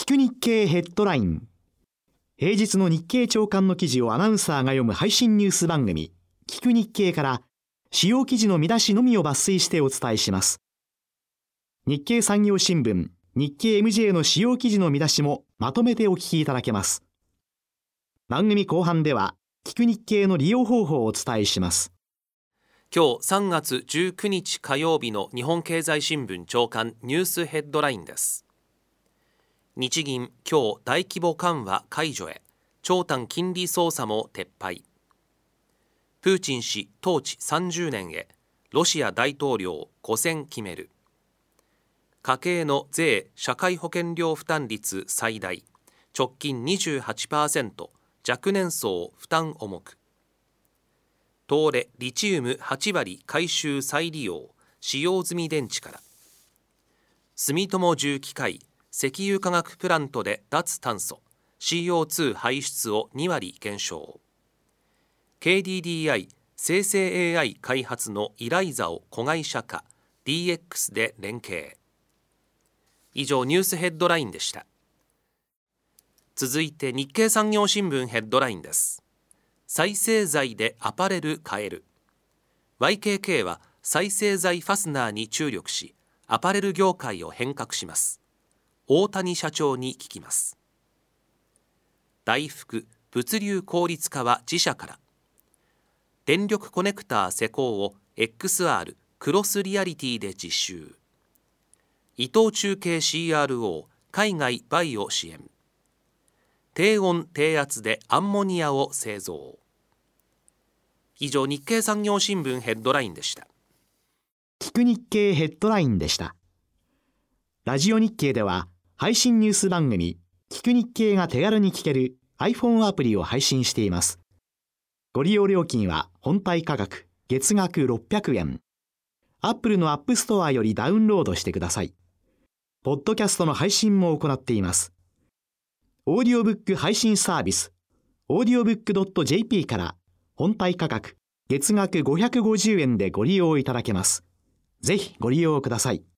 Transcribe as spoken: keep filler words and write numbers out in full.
く日経ヘッドライン。平日の日経朝刊の記事をアナウンサーが読む配信ニュース番組、聞く日経から主要記事の見出しのみを抜粋してお伝えします。日経産業新聞、日経 エムジェー の主要記事の見出しもまとめてお聞きいただけます。番組後半では、聞く日経の利用方法をお伝えします。 今日さんがつじゅうくにち火曜日の日本経済新聞朝刊ニュースヘッドラインです。日銀、今日大規模緩和解除へ、長短金利操作も撤廃。プーチン氏統治さんじゅうねんへ、ロシア大統領ご選決める。家計の税・社会保険料負担率最大、直近 にじゅうはちパーセント、若年層負担重く。東レリチウムはちわり回収再利用、使用済み電池から。住友重機械、石油化学プラントで脱炭素、シーオーツー 排出をにわり減少。ケーディーディーアイ、生成 エーアイ 開発のイライザを子会社化、ディーエックス で連携。以上、ニュースヘッドラインでした。続いて日経産業新聞ヘッドラインです。再生材でアパレル買える。 ワイケーケー は再生材ファスナーに注力し、アパレル業界を変革します。大谷社長に聞きます。大福、物流効率化は自社から。電力コネクター施工を エックスアール クロスリアリティで実習。伊藤忠敬 シーアールオー 海外バイオ支援。低温低圧でアンモニアを製造。以上、日経産業新聞ヘッドラインでした。 聞く日経ヘッドラインでした。ラジオ日経では配信ニュース番組聞く日経が手軽に聞ける iPhone アプリを配信しています。ご利用料金は本体価格月額ろっぴゃくえん。Apple の App Store よりダウンロードしてください。ポッドキャストの配信も行っています。オーディオブック配信サービス オーディオブックドットジェーピー から本体価格月額ごひゃくごじゅうえんでご利用いただけます。ぜひご利用ください。